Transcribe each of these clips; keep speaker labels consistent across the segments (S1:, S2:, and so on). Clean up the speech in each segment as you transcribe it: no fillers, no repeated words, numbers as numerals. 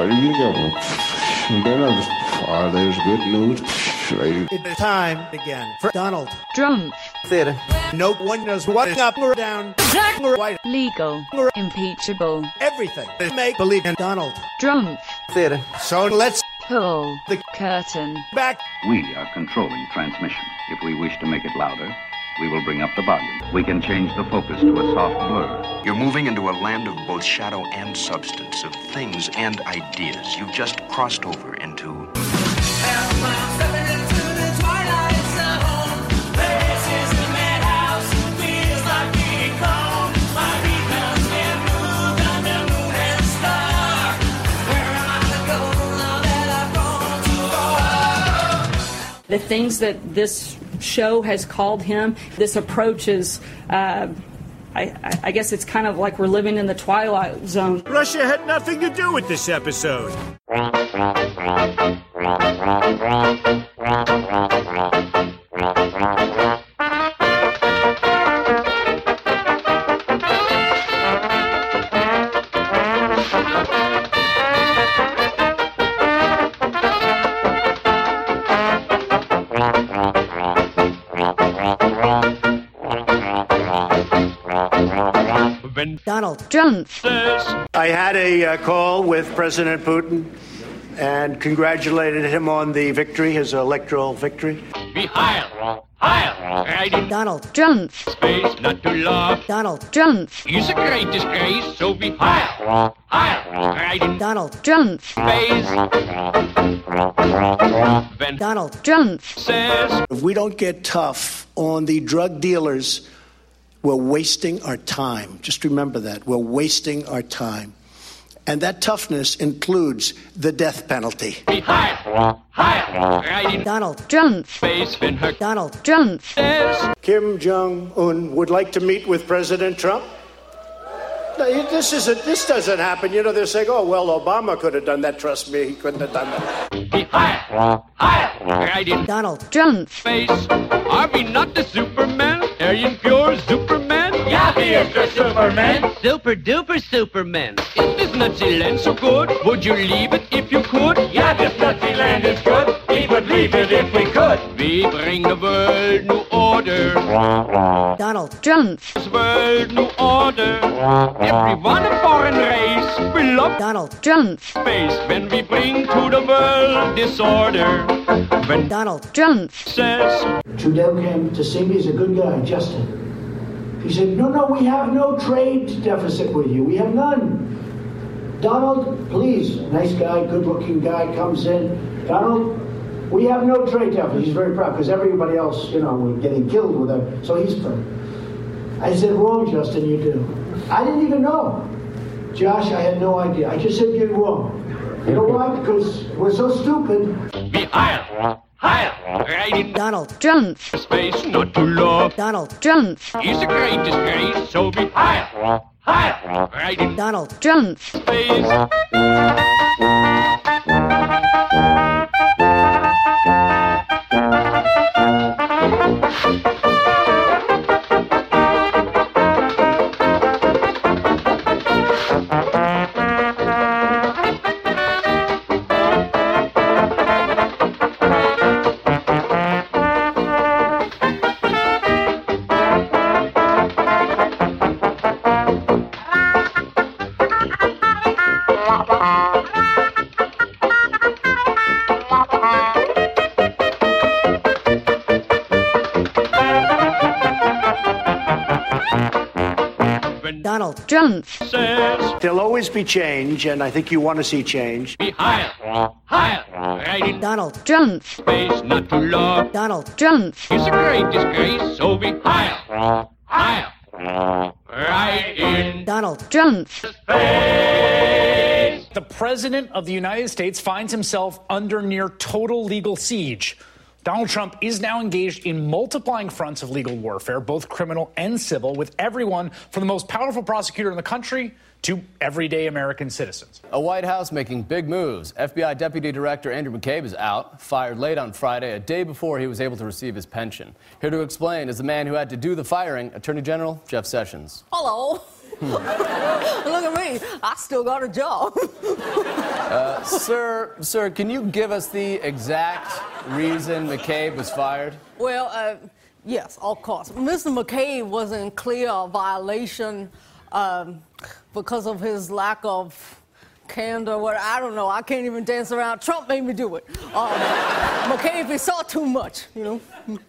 S1: you go. Then there's good news.
S2: It's time again for Donald
S3: Trump.
S2: Theater. No one knows what up or down, black or white,
S3: Legal.
S2: or
S3: Impeachable.
S2: everything. Make believe in Donald
S3: Trump.
S2: Theater. So let's
S3: Pull
S2: the
S3: curtain
S2: back.
S4: We are controlling transmission. If we wish to make it louder, we will bring up the volume. We can change the focus to a soft blur.
S5: You're moving into a land of both shadow and substance, of things and ideas. You've just crossed over into...
S6: The things that this show has called him, this approach is, I guess it's kind of like we're living in the Twilight Zone.
S2: Russia had nothing to do with this episode.
S6: Donald
S3: Trump.
S2: I had a call with President Putin and congratulated him on the victory, his electoral victory.
S7: Be higher, higher,
S6: Donald
S3: Trump.
S7: space, not to love.
S6: Donald
S3: Trump.
S7: It's a great disgrace, so be higher, higher,
S6: Donald
S3: Trump.
S7: space. Then
S6: Donald
S3: Trump.
S7: says,
S2: If we don't get tough on the drug dealers, we're wasting our time. Just remember that. We're wasting our time. And that toughness includes the death penalty.
S7: be higher, higher,
S6: Donald
S7: Trump. Space, then her
S6: Donald
S3: Trump.
S7: says,
S2: Kim Jong-un would like to meet with President Trump. No, this doesn't happen. You know, they're saying, oh, well, Obama could have done that. Trust me, he couldn't have done that.
S7: be higher, higher,
S6: Donald
S3: Trump.
S7: space. Are we not the Superman? Are you pure Superman? Yeah, he is the Superman. Super duper Superman. Is this Nazi land so good? Would you leave it if you could? Yeah, this Nazi land is good. We would leave it if we could. We bring the world new order.
S6: Donald
S3: Trump.
S7: This world new order. Everyone a foreign race. We love
S6: Donald
S3: Trump.
S7: space when we bring to the world disorder. When
S6: Donald
S3: Trump.
S7: says,
S8: Trudeau came to see me. He's a good guy, Justin. He said, no, we have no trade deficit with you. We have none. Donald, please, nice guy, good-looking guy comes in. Donald, we have no trade deficit. He's very proud because everybody else, we're getting killed with her. So he's proud. I said, wrong, Justin, you do. I didn't even know. Josh, I had no idea. I just said you're wrong. You know why? Because we're so stupid.
S7: be higher, higher,
S6: Donald
S3: Trump.
S7: space not to love.
S6: Donald
S3: Trump.
S7: It's a great disgrace, so be higher, higher,
S6: Donald
S3: Trump.
S7: space.
S6: Donald
S3: Trump.
S7: Says,
S2: There'll always be change, and I think you want to see change.
S7: be higher, higher,
S6: Donald
S3: Trump.
S7: space not to love.
S6: Donald
S3: Trump.
S7: It's a great disgrace, so be higher, higher, right in
S6: Donald
S3: Trump.
S7: space.
S9: The President of the United States finds himself under near total legal siege. Donald Trump is now engaged in multiplying fronts of legal warfare, both criminal and civil, with everyone from the most powerful prosecutor in the country to everyday American citizens.
S10: A White House making big moves. FBI Deputy Director Andrew McCabe is out, fired late on Friday, a day before he was able to receive his pension. Here to explain is the man who had to do the firing, Attorney General Jeff Sessions.
S11: Hello.
S3: Look at me. I still got a job.
S10: Sir, can you give us the exact reason McCabe was fired?
S3: Well, yes, of course. Mr. McCabe was in clear violation because of his lack of candor. I don't know. I can't even dance around. Trump made me do it. McCabe, he saw too much, you know.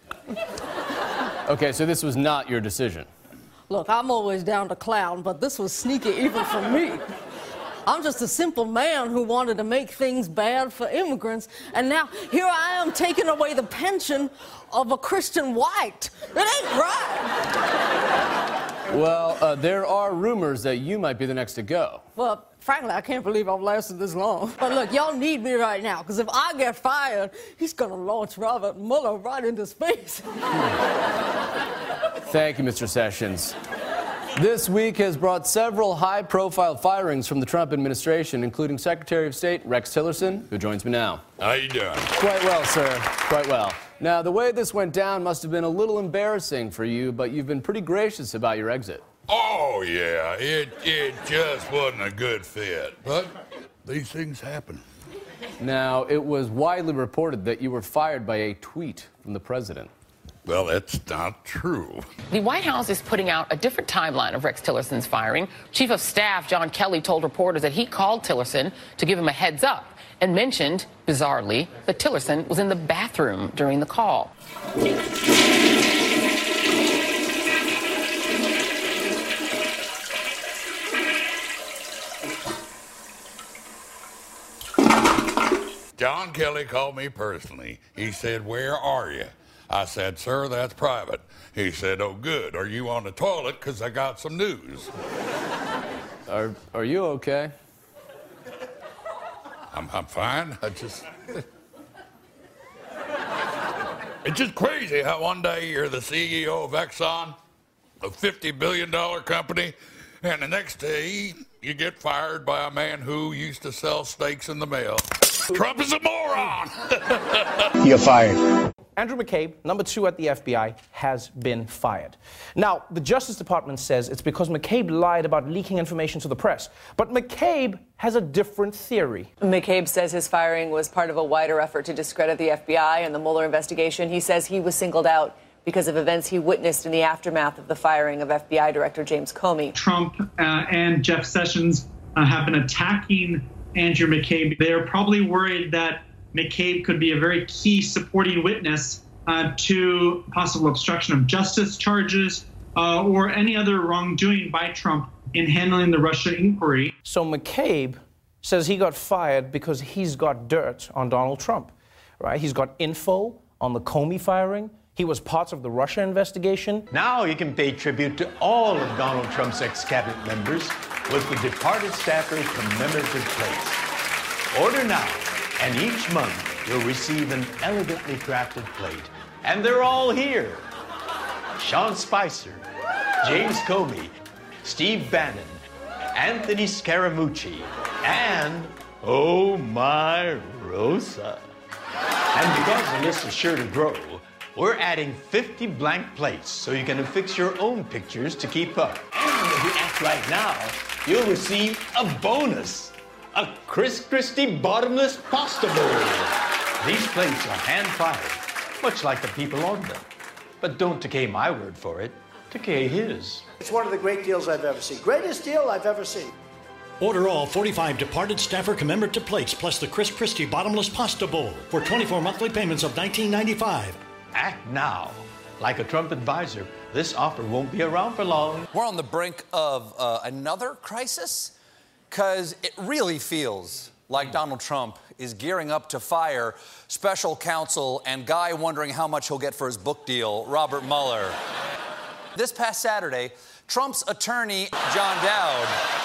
S10: Okay, so this was not your decision.
S3: Look, I'm always down to clown, but this was sneaky even for me. I'm just a simple man who wanted to make things bad for immigrants, and now here I am taking away the pension of a Christian white. It ain't right.
S10: Well, there are rumors that you might be the next to go.
S3: Well, frankly, I can't believe I've lasted this long. But look, y'all need me right now, because if I get fired, he's gonna launch Robert Mueller right into space.
S10: Thank you, Mr. Sessions. This week has brought several high-profile firings from the Trump administration, including Secretary of State Rex Tillerson, who joins me now.
S11: How you doing?
S10: Quite well, sir. Quite well. Now, the way this went down must have been a little embarrassing for you, but you've been pretty gracious about your exit.
S11: Oh, yeah. It just wasn't a good fit. But these things happen.
S10: Now, it was widely reported that you were fired by a tweet from the president.
S11: Well, that's not true.
S12: The White House is putting out a different timeline of Rex Tillerson's firing. Chief of Staff John Kelly told reporters that he called Tillerson to give him a heads up and mentioned, bizarrely, that Tillerson was in the bathroom during the call.
S11: John Kelly called me personally. He said, "Where are you?" I said, "Sir, that's private." He said, "Oh, good. Are you on the toilet? Because I got some news."
S10: Are you okay?
S11: I'm fine. It's just crazy how one day you're the CEO of Exxon, a $50 billion company, and the next day you get fired by a man who used to sell steaks in the mail. Trump is a moron!
S13: You're fired.
S14: Andrew McCabe, number 2 at the FBI, has been fired. Now, the Justice Department says it's because McCabe lied about leaking information to the press. But McCabe has a different theory.
S15: McCabe says his firing was part of a wider effort to discredit the FBI and the Mueller investigation. He says he was singled out because of events he witnessed in the aftermath of the firing of FBI Director James Comey.
S16: Trump and Jeff Sessions have been attacking Andrew McCabe. They're probably worried that McCabe could be a very key supporting witness to possible obstruction of justice charges or any other wrongdoing by Trump in handling the Russia inquiry.
S14: So McCabe says he got fired because he's got dirt on Donald Trump, right? He's got info on the Comey firing. He was part of the Russia investigation.
S17: Now he can pay tribute to all of Donald Trump's ex-cabinet members with the Departed Staffer Commemorative Plate. Order now, and each month you'll receive an elegantly crafted plate. And they're all here. Sean Spicer, James Comey, Steve Bannon, Anthony Scaramucci, and, oh my, Rosa. And because the list is sure to grow, we're adding 50 blank plates so you can affix your own pictures to keep up. And if you act right now, you'll receive a bonus, a Chris Christie bottomless pasta bowl. These plates are hand-fired, much like the people on them. But don't decay my word for it, decay his.
S2: It's one of the great deals I've ever seen. Greatest deal I've ever seen.
S18: Order all 45 Departed Staffer commemorative plates plus the Chris Christie bottomless pasta bowl for 24 monthly payments of $19.95.
S17: Act now. Like a Trump advisor, this offer won't be around for long.
S19: We're on the brink of another crisis, because it really feels like Donald Trump is gearing up to fire special counsel and guy wondering how much he'll get for his book deal, Robert Mueller. This past Saturday, Trump's attorney, John Dowd,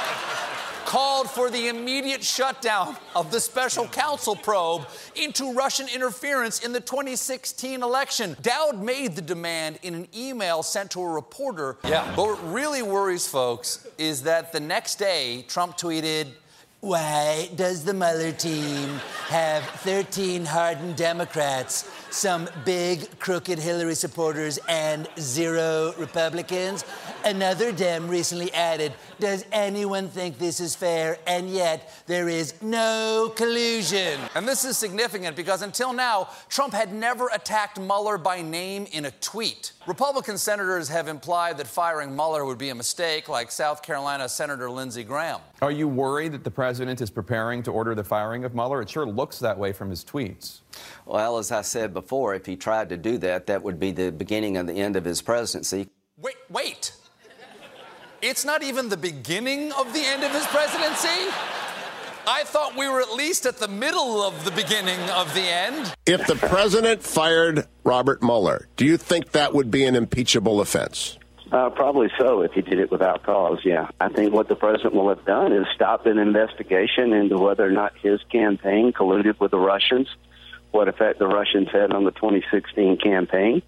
S19: called for the immediate shutdown of the special counsel probe into Russian interference in the 2016 election. Dowd made the demand in an email sent to a reporter. Yeah. But what really worries folks is that the next day, Trump tweeted, "Why does the Mueller team have 13 hardened Democrats
S20: some big, crooked Hillary supporters and 0 Republicans. Another Dem recently added, does anyone think this is fair? And yet, there is no collusion.
S19: And this is significant because until now, Trump had never attacked Mueller by name in a tweet. Republican senators have implied that firing Mueller would be a mistake, like South Carolina Senator Lindsey Graham.
S21: Are you worried that the president is preparing to order the firing of Mueller? It sure looks that way from his tweets.
S22: Well, as I said before, if he tried to do that, that would be the beginning of the end of his presidency.
S19: Wait. It's not even the beginning of the end of his presidency? I thought we were at least at the middle of the beginning of the end.
S1: If the president fired Robert Mueller, do you think that would be an impeachable offense?
S23: Probably so, if he did it without cause, yeah. I think what the president will have done is stopped an investigation into whether or not his campaign colluded with the Russians, what effect the Russians had on the 2016 campaign.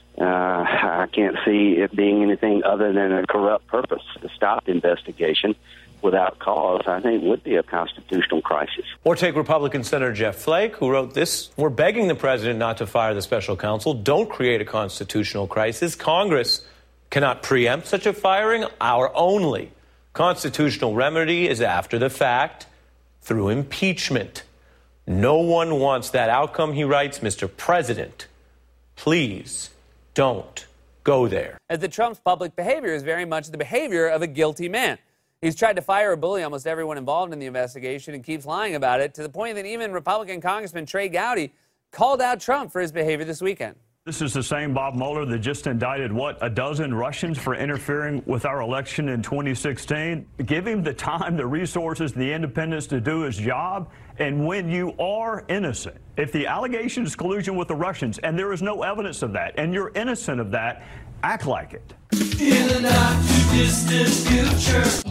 S23: I can't see it being anything other than a corrupt purpose. To stop the investigation without cause, I think, would be a constitutional crisis.
S24: Or take Republican Senator Jeff Flake, who wrote this. We're begging the president not to fire the special counsel. Don't create a constitutional crisis. Congress cannot preempt such a firing. Our only constitutional remedy is after the fact, through impeachment. No one wants that outcome, he writes. Mr. President, please don't go there.
S25: As the Trump's public behavior is very much the behavior of a guilty man. He's tried to fire or bully almost everyone involved in the investigation and keeps lying about it, to the point that even Republican Congressman Trey Gowdy called out Trump for his behavior this weekend.
S26: This is the same Bob Mueller that just indicted, a dozen Russians for interfering with our election in 2016. Give him the time, the resources, the independence to do his job. And when you are innocent, if the allegation is collusion with the Russians, and there is no evidence of that, and you're innocent of that, act like it.
S27: In the not too distant future.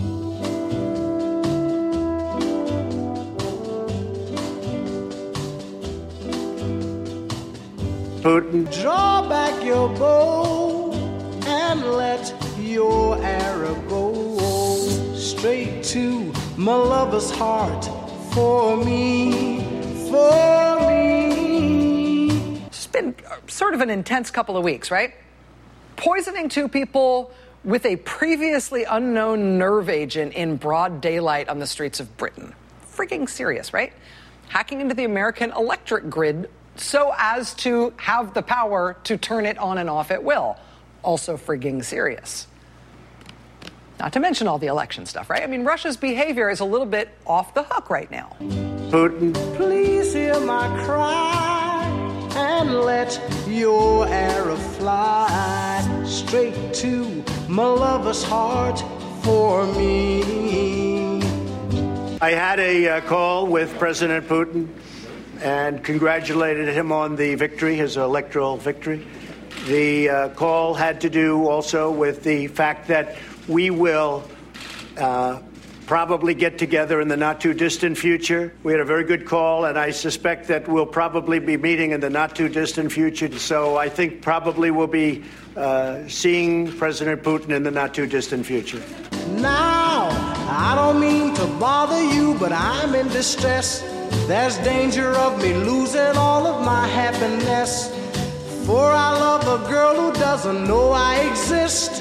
S8: Putin, draw back your bow and let your arrow go straight to my lover's heart. For me.
S28: It's been sort of an intense couple of weeks, right? Poisoning 2 people with a previously unknown nerve agent in broad daylight on the streets of Britain. Freaking serious, right? Hacking into the American electric grid so as to have the power to turn it on and off at will. Also frigging serious. Not to mention all the election stuff, right? I mean, Russia's behavior is a little bit off the hook right now.
S8: Putin, please hear my cry and let your arrow fly straight to my lover's heart for me. I had a call with President Putin and congratulated him on the victory, his electoral victory. The call had to do also with the fact that we will probably get together in the not-too-distant future. We had a very good call, and I suspect that we'll probably be meeting in the not-too-distant future. So I think probably we'll be seeing President Putin in the not-too-distant future. Now, I don't mean to bother you, but I'm in distress. There's danger of me losing all of my happiness. For I love a girl who doesn't know I exist.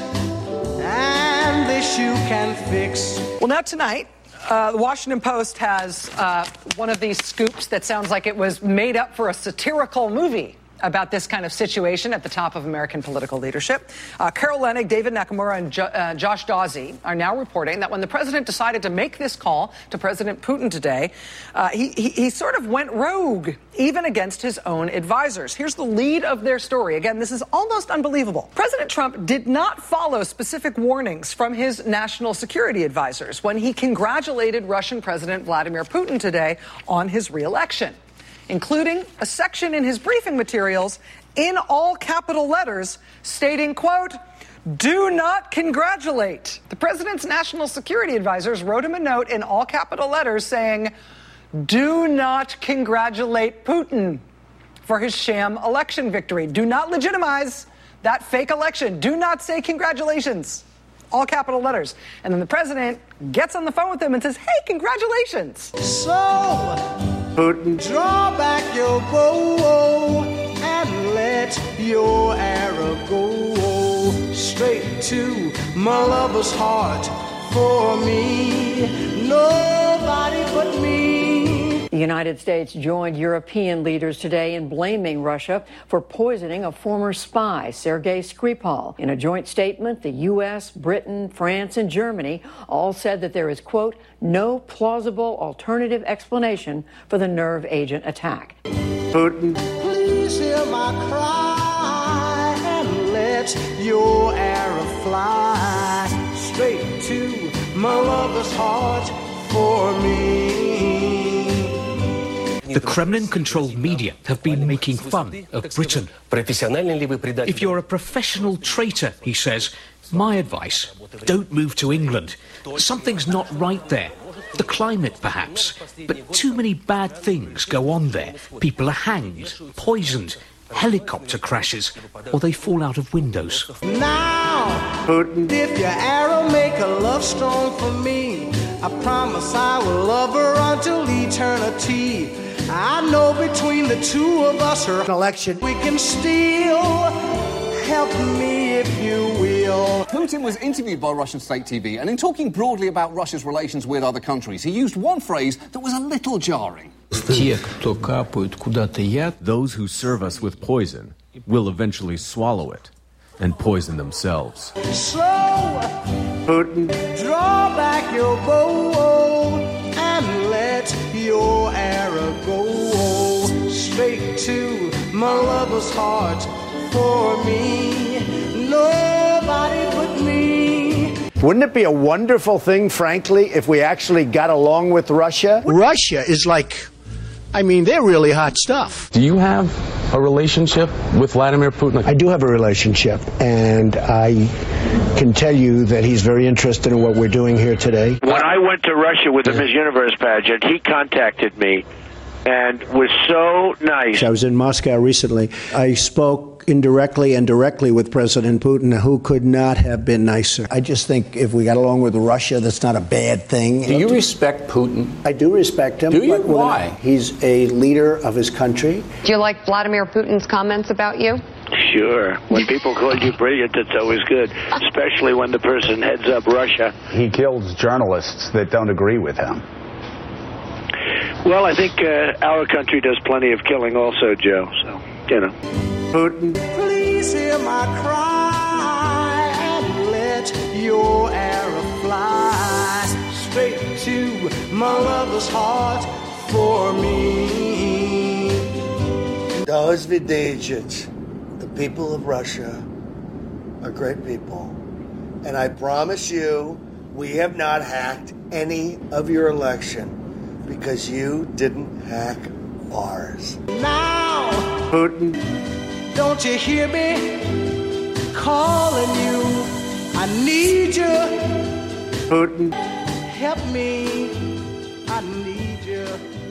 S8: And this you can fix.
S28: Well, now tonight, the Washington Post has one of these scoops that sounds like it was made up for a satirical movie about this kind of situation at the top of American political leadership. Carol Leonnig, David Nakamura, and Josh Dawsey are now reporting that when the president decided to make this call to President Putin today, he sort of went rogue, even against his own advisors. Here's the lead of their story. Again, this is almost unbelievable. President Trump did not follow specific warnings from his national security advisors when he congratulated Russian President Vladimir Putin today on his re-election, including a section in his briefing materials in all capital letters stating, quote, "Do not congratulate." The president's national security advisors wrote him a note in all capital letters saying, "Do not congratulate Putin for his sham election victory. Do not legitimize that fake election. Do not say congratulations." All capital letters. And then the president gets on the phone with him and says, "Hey, congratulations."
S8: So, Putin, draw back your bow and
S3: let your arrow go straight to my lover's heart. For me, nobody but me.
S28: The United States joined European leaders today in blaming Russia for poisoning a former spy, Sergei Skripal. In a joint statement, the U.S., Britain, France, and Germany all said that there is, quote, no plausible alternative explanation for the nerve agent attack.
S3: Putin, please hear my cry and let your arrow fly straight to my lover's heart for me.
S4: The Kremlin-controlled media have been making fun of Britain. If you're a professional traitor, he says, my advice, don't move to England. Something's not right there. The climate, perhaps. But too many bad things go on there. People are hanged, poisoned, helicopter crashes, or they fall out of windows.
S3: Now, Putin, if your arrow make a love strong for me, I promise I will love her until eternity. I know between the two of us her election we can steal. Help me if you will.
S5: Putin was interviewed by Russian state TV, and in talking broadly about Russia's relations with other countries, he used one phrase that was a little jarring.
S6: Those who serve us with poison will eventually swallow it and poison themselves.
S3: So, Putin, draw back your bow and let your arrow go straight to my lover's heart. For me, nobody but me.
S2: Wouldn't it be a wonderful thing, frankly, if we actually got along with Russia?
S3: Russia is like, I mean, they're really hot stuff.
S6: Do you have a relationship with Vladimir Putin?
S3: I do have a relationship, and I can tell you that he's very interested in what we're doing here today.
S7: When I went to Russia with the Miss Universe pageant, he contacted me and was so nice.
S2: I was in Moscow recently. I spoke indirectly and directly with President Putin, who could not have been nicer. I just think if we got along with Russia, that's not a bad thing.
S5: Do you respect Putin?
S2: I do respect him.
S5: Do you? Why?
S2: He's a leader of his country.
S9: Do you like Vladimir Putin's comments about you?
S7: Sure. When people call you brilliant, it's always good, especially when the person heads up Russia.
S13: He kills journalists that don't agree with him.
S7: Well, I think our country does plenty of killing also, Joe, so, you know.
S3: Putin, please hear my cry and let your arrow fly straight to my lover's heart for me. Those Videjits, the people of Russia, are great people. And I promise you, we have not hacked any of your election. Because you didn't hack ours. Now, Putin, don't you hear me calling you? I need you. Putin, help me. I need you.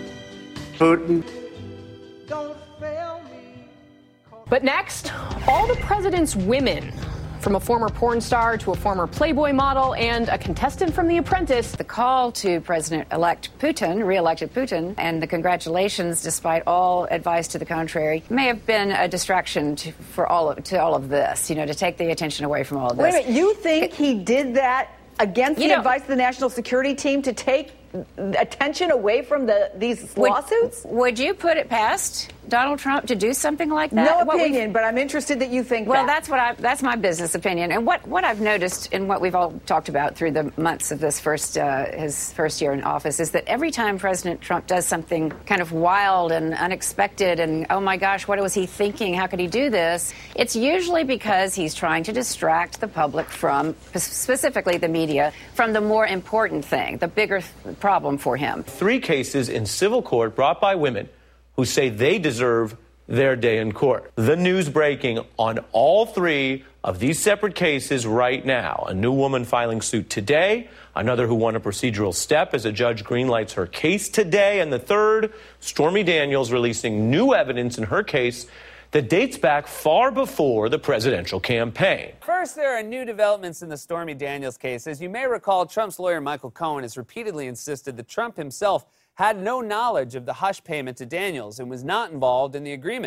S3: Putin, don't fail me.
S10: But next, all the president's women. From a former porn star to a former Playboy model and a contestant from The Apprentice.
S12: The call to President-elect Putin, re-elected Putin, and the congratulations, despite all advice to the contrary, may have been a distraction to all of this, you know, to take the attention away from all of this.
S28: Wait a minute, you think he did that against the advice of the national security team to take attention away from these lawsuits?
S12: Would you put it past Donald Trump to do something like that?
S28: No opinion, but I'm interested that you think
S12: well,
S28: that.
S12: that's my business opinion. And what I've noticed and what we've all talked about through the months of this his first year in office is that every time President Trump does something kind of wild and unexpected and, oh my gosh, what was he thinking? How could he do this? It's usually because he's trying to distract the public from, specifically the media, from the more important thing, the bigger problem for him.
S24: 3 cases in civil court brought by women who say they deserve their day in court. The news breaking on all 3 of these separate cases right now. A new woman filing suit today, another who won a procedural step as a judge greenlights her case today, and the third, Stormy Daniels, releasing new evidence in her case that dates back far before the presidential campaign.
S25: First, there are new developments in the Stormy Daniels case. As you may recall, Trump's lawyer Michael Cohen has repeatedly insisted that Trump himself had no knowledge of the hush payment to Daniels and was not involved in the agreement.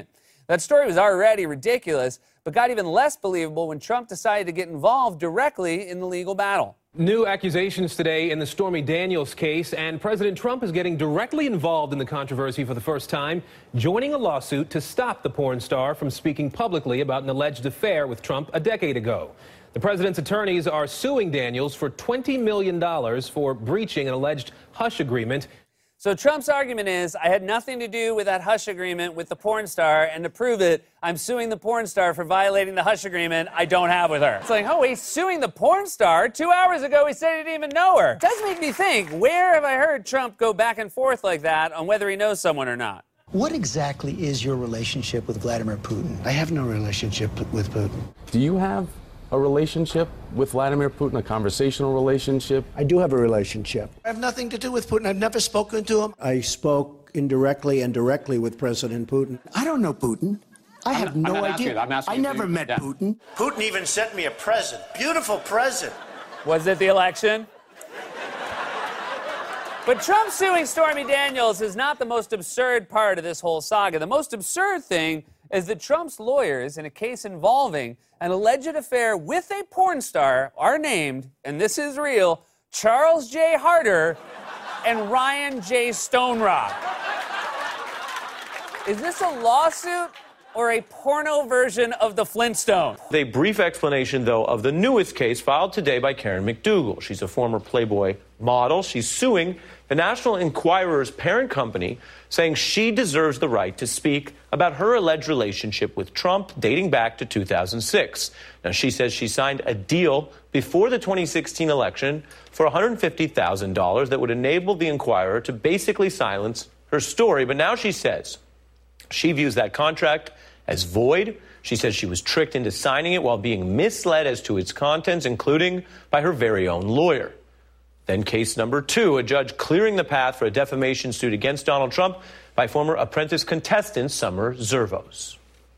S25: That story was already ridiculous, but got even less believable when Trump decided to get involved directly in the legal battle.
S11: New accusations today in the Stormy Daniels case, and President Trump is getting directly involved in the controversy for the first time, joining a lawsuit to stop the porn star from speaking publicly about an alleged affair with Trump a decade ago. The president's attorneys are suing Daniels for $20 million for breaching an alleged hush agreement.
S25: So Trump's argument is, I had nothing to do with that hush agreement with the porn star, and to prove it, I'm suing the porn star for violating the hush agreement I don't have with her. It's like, oh, he's suing the porn star? 2 hours ago, he said he didn't even know her. It does make me think, where have I heard Trump go back and forth like that on whether he knows someone or not?
S8: What exactly is your relationship with Vladimir Putin? I have no relationship with Putin.
S6: Do you have a relationship with Vladimir Putin, a conversational relationship?
S8: I do have a relationship. I have nothing to do with Putin. I've never spoken to him. I spoke indirectly and directly with President Putin. I don't know Putin. I have no idea. I never met Putin. Putin even sent me a present. Beautiful present.
S25: Was it the election? But Trump suing Stormy Daniels is not the most absurd part of this whole saga. The most absurd thing is that Trump's lawyers, in a case involving an alleged affair with a porn star, are named, and this is real, Charles J. Harder and Ryan J. Stone Rock. Is this a lawsuit or a porno version of the Flintstones?
S24: A brief explanation, though, of the newest case filed today by Karen McDougal. She's a former Playboy model. She's suing the National Enquirer's parent company, saying she deserves the right to speak about her alleged relationship with Trump dating back to 2006. Now, she says she signed a deal before the 2016 election for $150,000 that would enable the Enquirer to basically silence her story. But now she says she views that contract as void. She says she was tricked into signing it while being misled as to its contents, including by her very own lawyer. Then case number 2, a judge clearing the path for a defamation suit against Donald Trump by former Apprentice contestant Summer Zervos.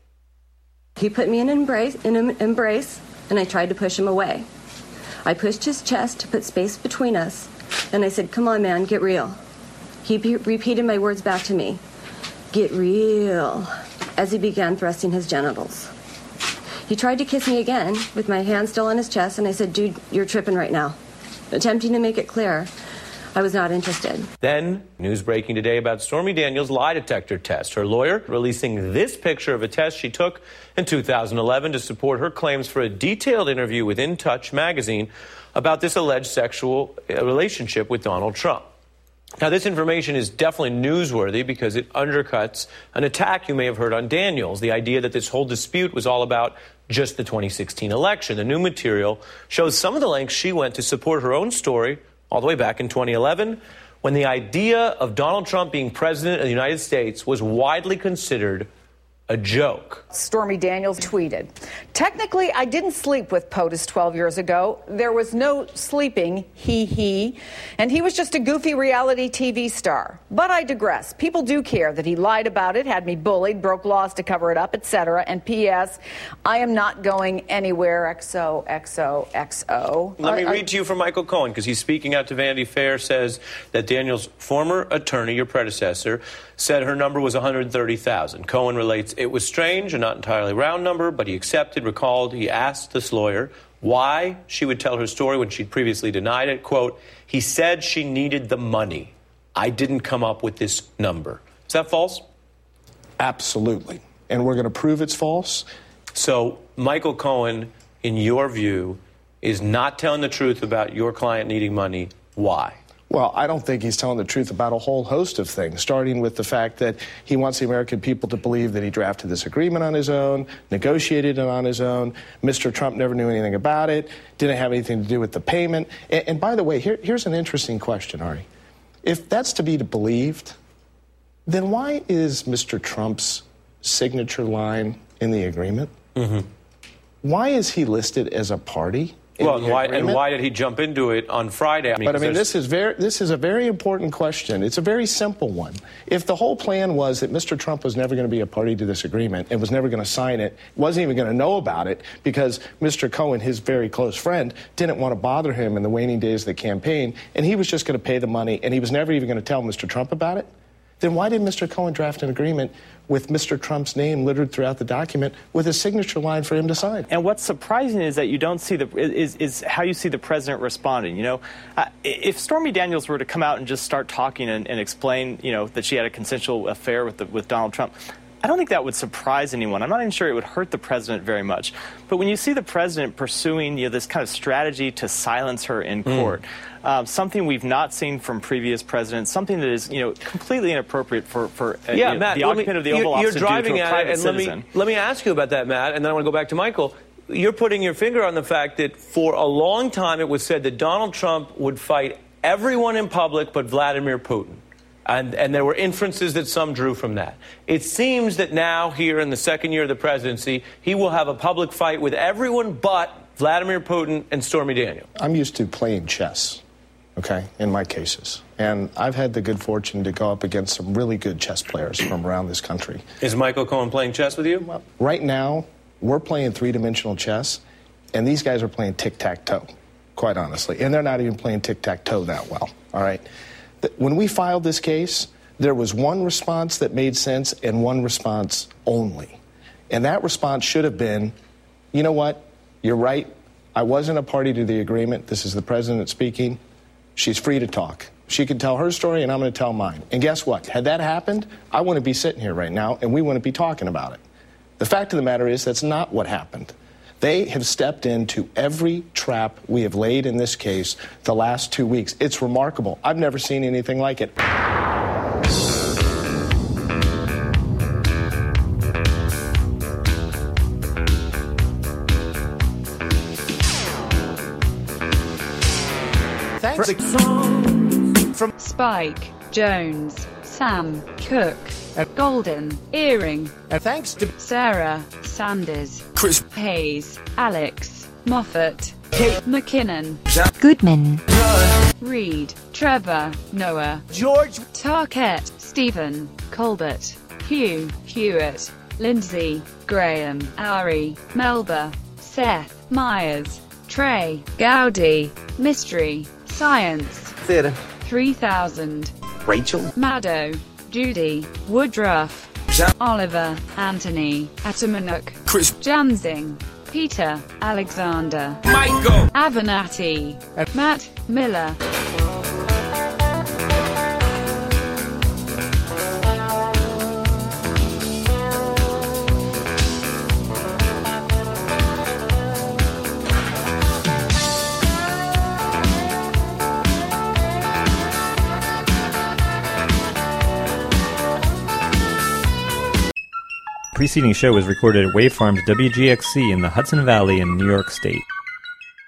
S14: He put me in an embrace, and I tried to push him away. I pushed his chest to put space between us, and I said, "Come on, man, get real." He repeated my words back to me, "Get real," as he began thrusting his genitals. He tried to kiss me again with my hand still on his chest, and I said, "Dude, you're tripping right now," attempting to make it clear I was not interested.
S24: Then, news breaking today about Stormy Daniels' lie detector test. Her lawyer releasing this picture of a test she took in 2011 to support her claims for a detailed interview with In Touch magazine about this alleged sexual relationship with Donald Trump. Now, this information is definitely newsworthy because it undercuts an attack you may have heard on Daniels, the idea that this whole dispute was all about just the 2016 election. The new material shows some of the lengths she went to support her own story all the way back in 2011, when the idea of Donald Trump being president of the United States was widely considered a joke.
S15: Stormy Daniels tweeted, "Technically, I didn't sleep with POTUS 12 years ago. There was no sleeping, he. And he was just a goofy reality TV star. But I digress. People do care that he lied about it, had me bullied, broke laws to cover it up, etc. And P.S., I am not going anywhere, XOXOXO.
S24: Let me read to you from Michael Cohen, because he's speaking out to Vanity Fair, says that Daniels' former attorney, your predecessor, said her number was 130,000. Cohen relates, it was strange, a not entirely round number, but he accepted, recalled, he asked this lawyer why she would tell her story when she'd previously denied it. Quote, he said she needed the money. I didn't come up with this number. Is that false?
S16: Absolutely. And we're going to prove it's false.
S24: So Michael Cohen, in your view, is not telling the truth about your client needing money. Why?
S16: Well, I don't think he's telling the truth about a whole host of things, starting with the fact that he wants the American people to believe that he drafted this agreement on his own, negotiated it on his own. Mr. Trump never knew anything about it, didn't have anything to do with the payment. And by the way, here's an interesting question, Ari. If that's to be believed, then why is Mr. Trump's signature line in the agreement? Mm-hmm. Why is he listed as a party?
S24: Well, and why did he jump into it on Friday?
S16: This is a very important question. It's a very simple one. If the whole plan was that Mr. Trump was never going to be a party to this agreement and was never going to sign it, wasn't even going to know about it because Mr. Cohen, his very close friend, didn't want to bother him in the waning days of the campaign, and he was just going to pay the money, and he was never even going to tell Mr. Trump about it, then why did Mr. Cohen draft an agreement with Mr. Trump's name littered throughout the document with a signature line for him to sign?
S1: And what's surprising is that you don't see is how you see the president responding. You know, if Stormy Daniels were to come out and just start talking and explain, you know, that she had a consensual affair with Donald Trump, I don't think that would surprise anyone. I'm not even sure it would hurt the president very much. But when you see the president pursuing, you know, this kind of strategy to silence her in court, something we've not seen from previous presidents, something that is, you know, completely inappropriate for
S24: Matt,
S1: the occupant of the Oval Office
S24: you're
S1: to
S24: driving
S1: do to a
S24: at
S1: private
S24: it, and
S1: citizen.
S24: let me ask you about that, Matt, and then I want to go back to Michael. You're putting your finger on the fact that for a long time it was said that Donald Trump would fight everyone in public but Vladimir Putin. And there were inferences that some drew from that. It seems that now, here in the second year of the presidency, he will have a public fight with everyone but Vladimir Putin and Stormy Daniels.
S16: I'm used to playing chess, okay, in my cases. And I've had the good fortune to go up against some really good chess players from around this country.
S24: Is Michael Cohen playing chess with you?
S16: Well, right now, we're playing three-dimensional chess, and these guys are playing tic-tac-toe, quite honestly. And they're not even playing tic-tac-toe that well, all right? When we filed this case, there was one response that made sense and one response only. And that response should have been, you know what, you're right, I wasn't a party to the agreement. This is the president speaking. She's free to talk. She can tell her story and I'm going to tell mine. And guess what? Had that happened, I wouldn't be sitting here right now and we wouldn't be talking about it. The fact of the matter is that's not what happened. They have stepped into every trap we have laid in this case the last 2 weeks. It's remarkable. I've never seen anything like it.
S17: Thanks. From Spike, Jones, Sam, Cook, Golden, Earring,
S2: thanks to
S17: Sarah, Sanders, Chris, Hayes, Alex, Moffat, Kate McKinnon, Goodman, Reed, Trevor, Noah, George, Tarkett, Stephen, Colbert, Hugh, Hewitt, Lindsay, Graham, Ari, Melba, Seth, Myers, Trey, Gowdy, Mystery, Science,
S18: Theatre,
S17: 3000,
S18: Rachel,
S17: Maddo, Judy, Woodruff, Oliver, Anthony, Atamanuk, Chris, Janzing, Peter, Alexander, Michael, Avenatti, Matt, Miller.
S19: The preceding show was recorded at Wave Farms WGXC in the Hudson Valley in New York State.